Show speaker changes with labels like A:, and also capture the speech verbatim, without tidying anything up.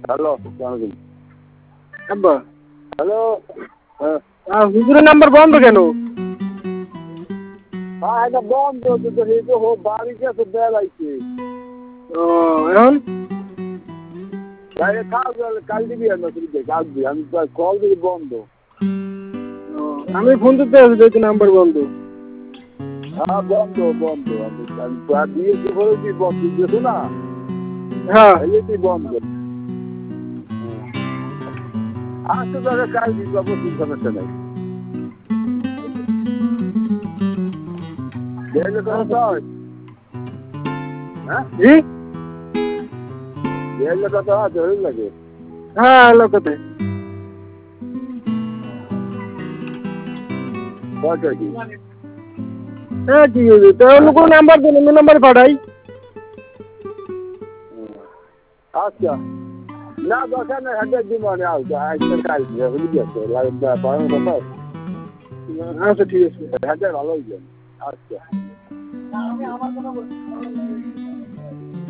A: Hello
B: আব্বা
A: hello হ্যাঁ
B: আর হুজুরের নাম্বার বন্ধ কেন?
A: হ্যাঁ এটা বন্ধ তো এই তো হো বাড়ি গেছে বেলাইছে
B: ও এখন
A: বাইরে কাজ কাল দিবি আর না তুই কাজ দিবি আমি কল দিবি বন্ধ
B: ও, আমি ফোন দিতে আছি দেখি নাম্বার বন্ধ।
A: হ্যাঁ বন্ধ বন্ধ আমি আমি দিয়েছি বলে তুই বন্ধ দিয়েছো না
B: হ্যাঁ
A: এই তুই বন্ধ আজকে তো কাজ দিবি অবশ্যই সমস্যা নাই দেখলে কথা হয় হ্যাঁ
B: জি
A: দেখলে কথা হয় ধরে লাগে
B: হ্যাঁ লোকতে
A: কয়টা কি
B: হ্যাঁ ঠিক আছে তো অন্য কোনো নাম্বার দেন অন্য নাম্বার পাঠাই।
A: আচ্ছা না দরকার নেই হাজার দিন মানে আসবে আজকের কাজ দিয়ে বুঝলি গেছে পাওয়ার কথা
B: আচ্ছা ঠিক আছে
A: হাজার ভালো হয়ে যাবে আচ্ছা